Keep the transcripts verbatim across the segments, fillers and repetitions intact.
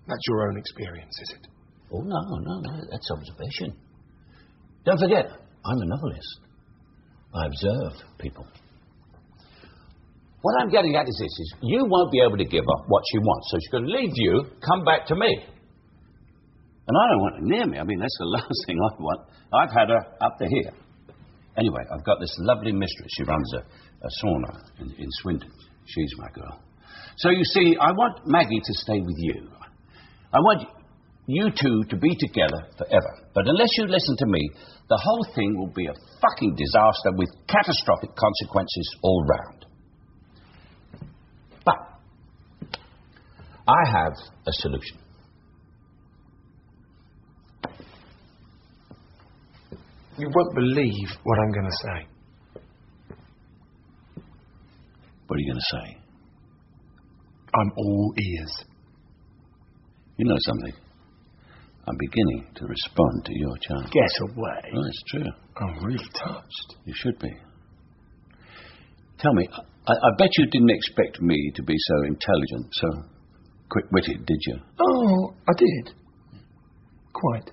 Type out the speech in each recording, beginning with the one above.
That's your own experience, is it? Oh, no, no, no, that's observation. Don't forget, I'm a novelist. I observe people. What I'm getting at is this, is you won't be able to give her what she wants, so she's going to leave you, come back to me. And I don't want her near me. I mean, that's the last thing I want. I've had her up to here. Anyway, I've got this lovely mistress. She runs a, a sauna in, in Swindon. She's my girl. So you see, I want Maggie to stay with you. I want you two to be together forever. But unless you listen to me, the whole thing will be a fucking disaster with catastrophic consequences all round. But I have a solution. You won't believe what I'm going to say. What are you going to say? I'm all ears. You know something? I'm beginning to respond to your charm. Get away. Oh, it's true. I'm really touched. You should be. Tell me, I, I bet you didn't expect me to be so intelligent, so quick-witted, did you? Oh, I did. Quite.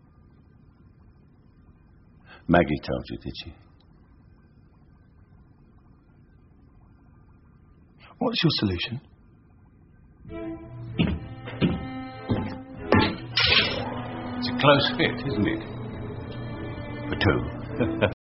Maggie told you, did she? What's your solution? It's a close fit, isn't it? For two.